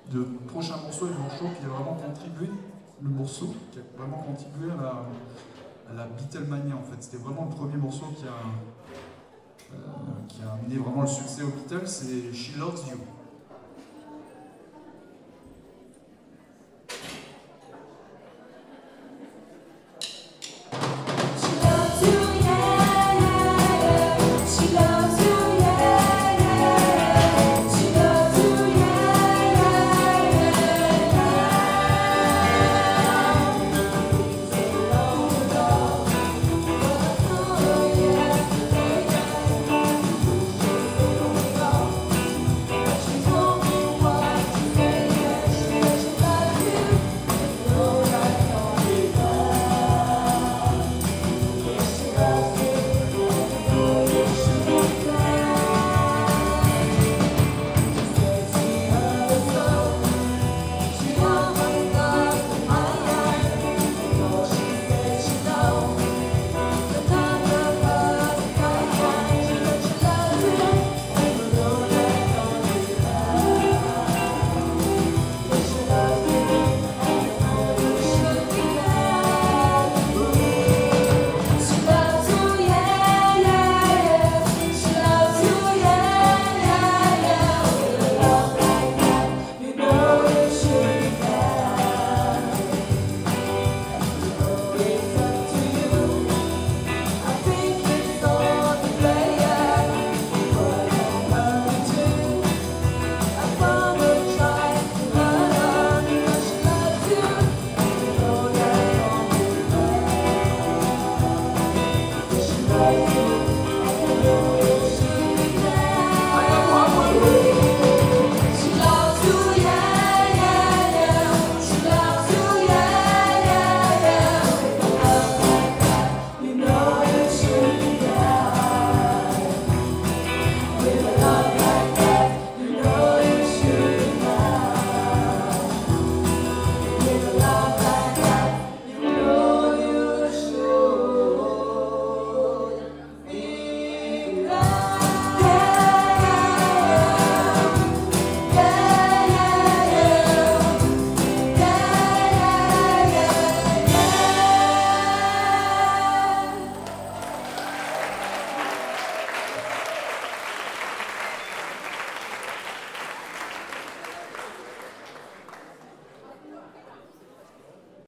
de prochains morceaux et de morceaux qui a vraiment contribué, le morceau qui a vraiment contribué à la Beatlemania en fait. C'était vraiment le premier morceau qui a amené vraiment le succès aux Beatles, c'est She Loves You.